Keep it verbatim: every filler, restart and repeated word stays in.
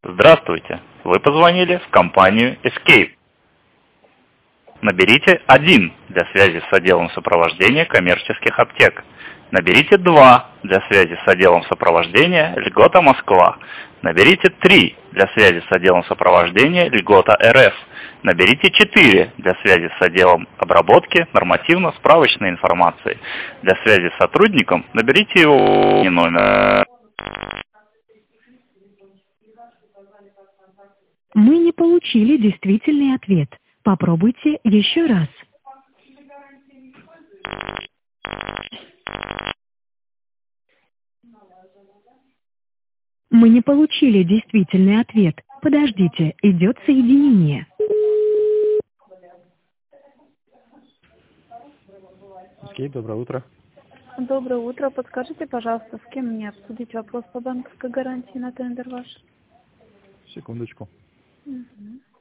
Здравствуйте! Вы позвонили в компанию Escape. Наберите один для связи с отделом сопровождения коммерческих аптек. Наберите два для связи с отделом сопровождения Льгота Москва. Наберите три для связи с отделом сопровождения Льгота РФ. Наберите четыре для связи с отделом обработки нормативно-справочной информации. Для связи с сотрудником наберите его номер. Мы не получили действительный ответ. Попробуйте еще раз. Мы не получили действительный ответ. Подождите, идет соединение. Окей, доброе утро. Доброе утро. Подскажите, пожалуйста, с кем мне обсудить вопрос по банковской гарантии на тендер ваш? Секундочку. Угу.